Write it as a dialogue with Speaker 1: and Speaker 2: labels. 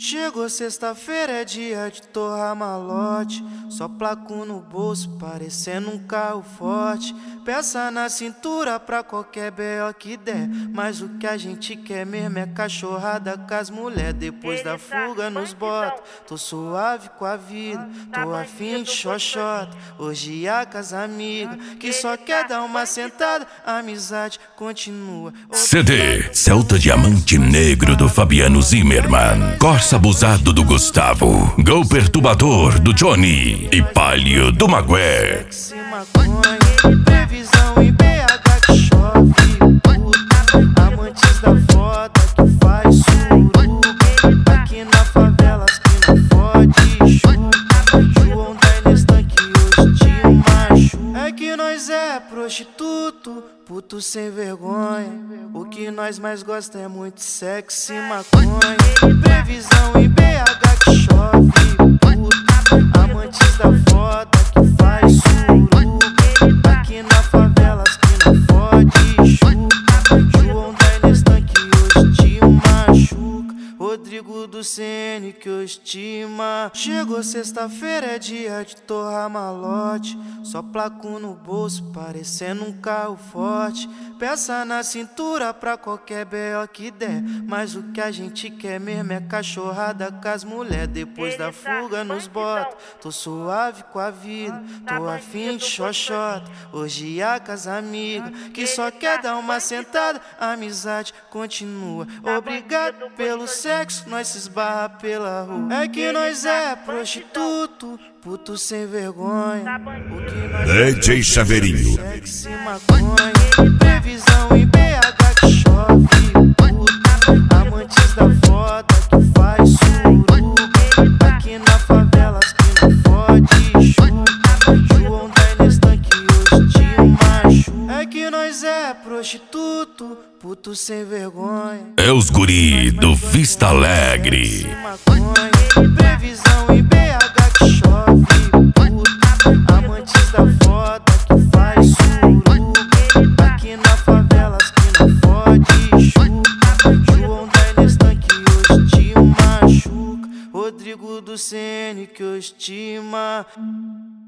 Speaker 1: Chegou sexta-feira, é dia de torrar malote. Só placo no bolso, parecendo um carro forte. Peça na cintura pra qualquer B.O. que der. Mas o que a gente quer mesmo é cachorrada com as mulher. Depois da fuga nos bota, tô suave com a vida. Tô afim de xoxota, hoje com as amigas. Que só quer dar uma sentada, a amizade continua.
Speaker 2: CD Celta Diamante Negro do Fabiano Zimmerman, Corsa Abusado do Gustavo, Gol Perturbador do Johnny e Palio do Magué.
Speaker 1: Previsão em BH que chove, puta. Amantes da foda que faz suruba. Aqui na favela as que não fode chupa. João da Nestan que hoje te machuca. É que nós é prostituto, puto sem vergonha. O que nós mais gosta é muito sexo e maconha. Previsão em BH que chove, puta. Amantes da foda que faz suruba. Aqui na favela as que não fode chupa. João da Nestan que hoje te machuca. Rodrigo do CN que hoje te machuca. Chegou sexta-feira, é dia de torrar malote. Só placo no bolso, parecendo um carro forte. Peça na cintura pra qualquer B.O. que der. Mas o que a gente quer mesmo é cachorrada com as mulher. Depois da fuga nos bota, tô suave com a vida. Tô afim de xoxota, hoje com as amigas. Que só quer dar uma sentada, a amizade continua. Obrigado pelo sexo, nós se esbarra pela rua. É que nós é prostituto, puto sem vergonha. O que nós
Speaker 2: DJ Chaveirinho.
Speaker 1: Sexo e maconha. Previsão em BH que chove, puta. Amantes da foda que faz suruba. Aqui na favela as que não fode chupa. João da Nestan que hoje te machuca. É que nós é prostituto, puto sem vergonha.
Speaker 2: É os guri do Vista Alegre.
Speaker 1: Previsão em BH que chove, puta. Amantes da foda que faz suruba. Aqui na favela as que não fode chupa. João da Nestan que hoje te machuca. Rodrigo do CN que hoje te machuca.